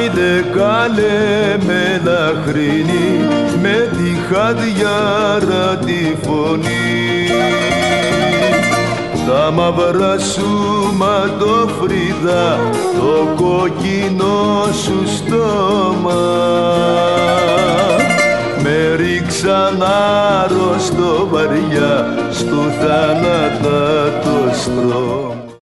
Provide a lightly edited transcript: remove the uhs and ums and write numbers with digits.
Άιντε καλέ μελαχρινή με τη χαδιάρα τη φωνή. Τα μαύρα σου ματοφρύδα, το κόκκινο σου στόμα με ρίξαν άρρωστο βαριά στο θάνατο